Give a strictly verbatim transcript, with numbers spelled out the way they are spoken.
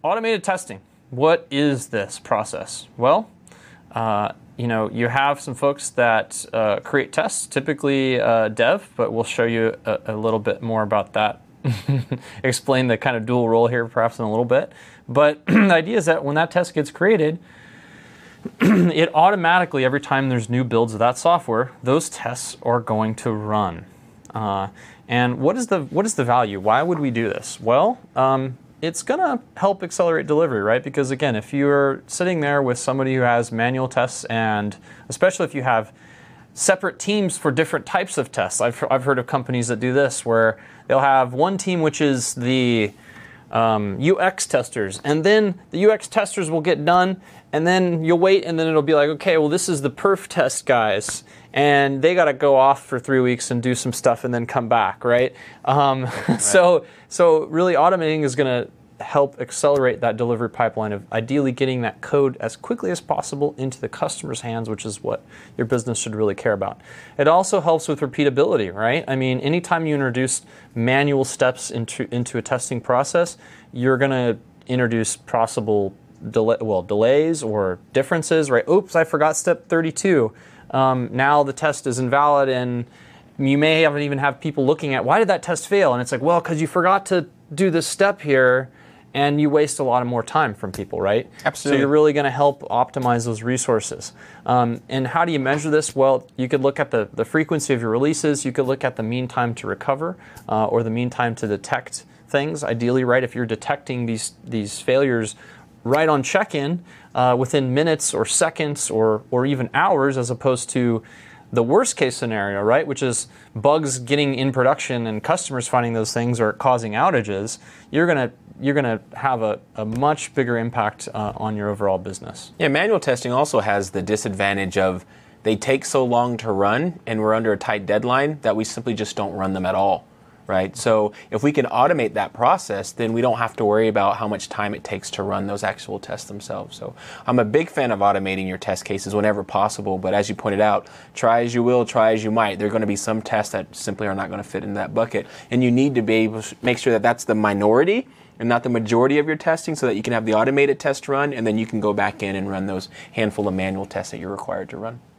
automated testing. What is this process? Well, uh, you know, you have some folks that uh, create tests, typically uh, dev, but we'll show you a, a little bit more about that. Explain the kind of dual role here perhaps in a little bit. But the idea is that when that test gets created, it automatically, every time there's new builds of that software, those tests are going to run. Uh, and what is the what is the value? Why would we do this? Well, um, it's going to help accelerate delivery, right? Because again, if you're sitting there with somebody who has manual tests, and especially if you have separate teams for different types of tests, I've, I've heard of companies that do this, where they'll have one team which is the um, U X testers, and then the U X testers will get done, and then you'll wait, and then it'll be like, okay, well, this is the perf test guys, and they got to go off for three weeks and do some stuff and then come back, right? Um, right. So, so really automating is going to help accelerate that delivery pipeline of ideally getting that code as quickly as possible into the customer's hands, which is what your business should really care about. It also helps with repeatability, right? I mean, anytime you introduce manual steps into, into a testing process, you're going to introduce possible delay, well, delays or differences, right? Oops, I forgot step thirty-two. Um, now the test is invalid, and you may haven't even have people looking at, why did that test fail? And it's like, well, because you forgot to do this step here, and you waste a lot of more time from people, right? Absolutely. So you're really going to help optimize those resources. Um, and how do you measure this? Well, you could look at the, the frequency of your releases. You could look at the mean time to recover uh, or the mean time to detect things. Ideally, right, if you're detecting these these failures right on check-in uh, within minutes or seconds or or even hours, as opposed to the worst case scenario, right, which is bugs getting in production and customers finding those things or causing outages, you're gonna you're gonna have a, a much bigger impact uh, on your overall business. Yeah, manual testing also has the disadvantage of they take so long to run, and we're under a tight deadline that we simply just don't run them at all. Right? So if we can automate that process, then we don't have to worry about how much time it takes to run those actual tests themselves. So I'm a big fan of automating your test cases whenever possible, but as you pointed out, try as you will, try as you might, there are going to be some tests that simply are not going to fit in that bucket. And you need to be able to make sure that that's the minority and not the majority of your testing, so that you can have the automated test run, and then you can go back in and run those handful of manual tests that you're required to run.